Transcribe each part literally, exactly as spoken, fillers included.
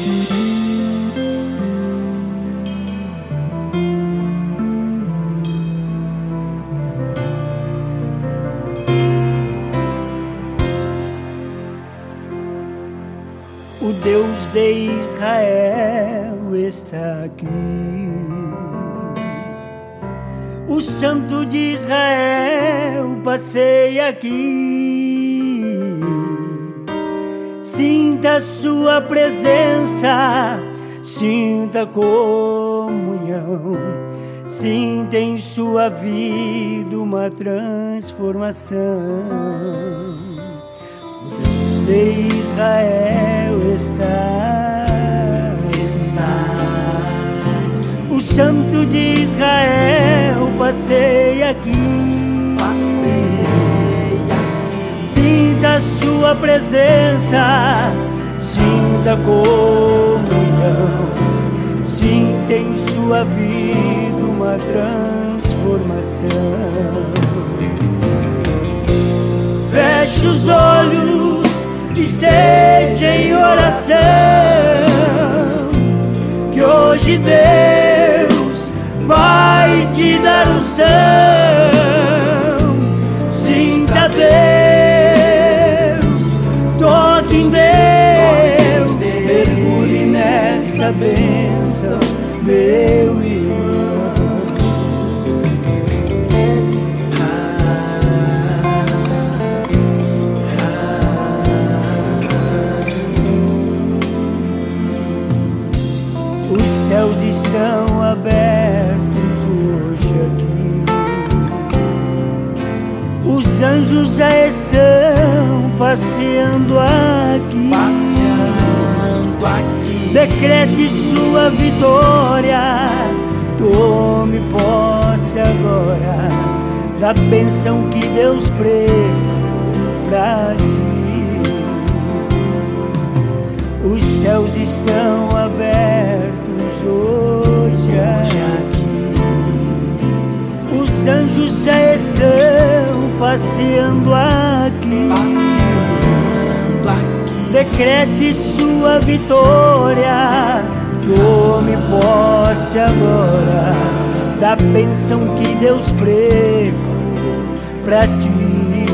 O Deus de Israel está aqui. O Santo de Israel passeia aqui. Sinta a sua presença, sinta a comunhão, sinta em sua vida uma transformação. O Deus de Israel está, está. O Santo de Israel passeia aqui, passeia aqui. Sinta a sua presença, sinta a comunhão, sinta em sua vida uma transformação. Feche os olhos, esteja em oração, que hoje Deus vai te dar unção. Sinta Deus, toque em Deus, mergulhe nessa bênção, meu irmão. Os céus estão abertos hoje aqui. Os anjos já estão passeando aqui. Passeando aqui. Decrete sua vitória. Tome posse agora da bênção que Deus preparou pra ti. Os céus estão abertos hoje aqui. Os anjos já estão passeando aqui. Passeando aqui. Decrete sua vitória. Tome posse agora da bênção que Deus preparou pra ti.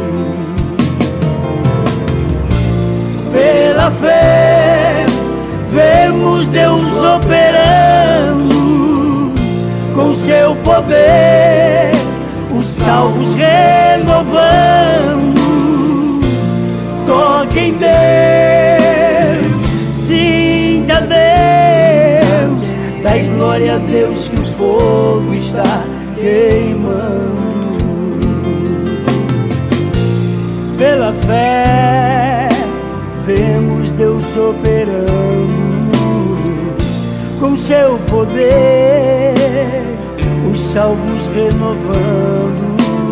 Pela fé vemos Deus operando com seu poder, os salvos renovando. Toque em Deus, sinta Deus, dai glória a Deus que o fogo está queimando. Pela fé vemos Deus operando com seu poder, os salvos renovando.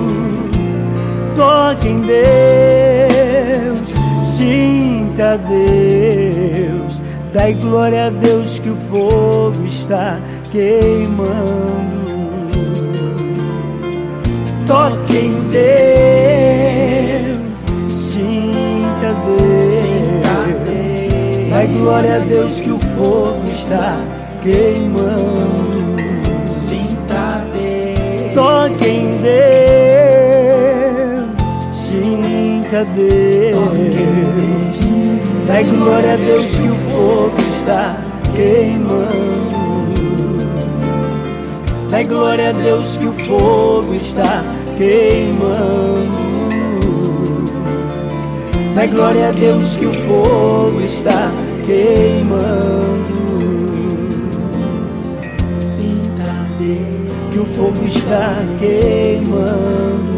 Toque em Deus, sinta Deus, dai glória a Deus que o fogo está queimando. Toque em Deus, sinta Deus, dai glória a Deus que o fogo está queimando. Sinta Deus. Toque em Deus, sinta Deus, dai glória a Deus que o fogo está queimando. Dai glória a Deus que o fogo está queimando. Dai glória a Deus que o fogo está queimando. Sinta Deus que o fogo está queimando.